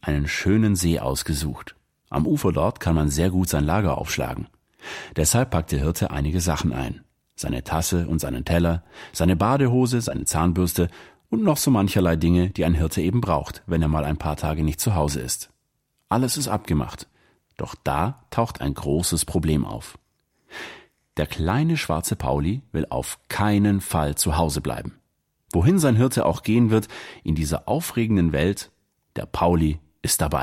einen schönen See ausgesucht. Am Ufer dort kann man sehr gut sein Lager aufschlagen. Deshalb packt der Hirte einige Sachen ein. Seine Tasse und seinen Teller, seine Badehose, seine Zahnbürste und noch so mancherlei Dinge, die ein Hirte eben braucht, wenn er mal ein paar Tage nicht zu Hause ist. Alles ist abgemacht. Doch da taucht ein großes Problem auf. Der kleine schwarze Pauli will auf keinen Fall zu Hause bleiben. Wohin sein Hirte auch gehen wird, in dieser aufregenden Welt, der Pauli ist dabei.